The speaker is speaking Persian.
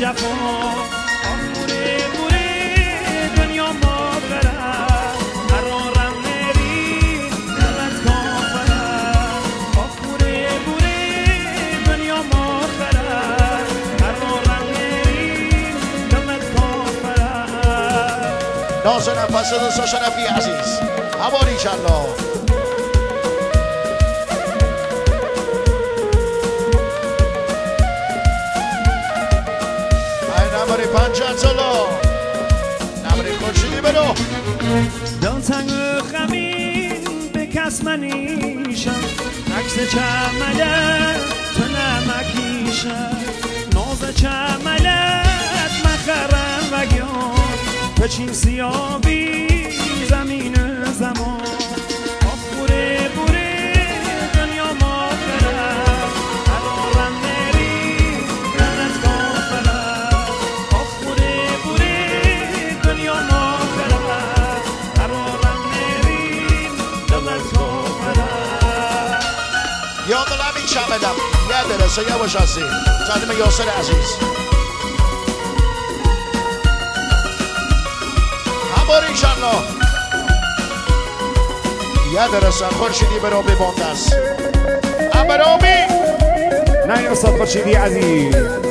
وفا آموره بوره دنیا ما برد قرارم نری دلت کافره آموره بوره دنیا ما برد قرارم نری دلت کافره نازنم پس دوستا شرفی عزیز حوالی کلا نماری 50 سالا نماری خورشیدی برو دلتنگ غمین به کس منیشم عکس چملت تو نمکیشم ناز چملت مخرم و گیان پچین سیابی زمین زمان آفوره بوره دنیا ما برد قرارم نری دلت کافره آفوره بوره دنیا ما برد قرارم نری دلت کافره یا دلمی شمدم یه درسته یه باشاسی زنیم یاسر عزیز هماری انشالله یه درسته خورشیدی برو ببانده است امرامی نه استاد خورشیدی عزیز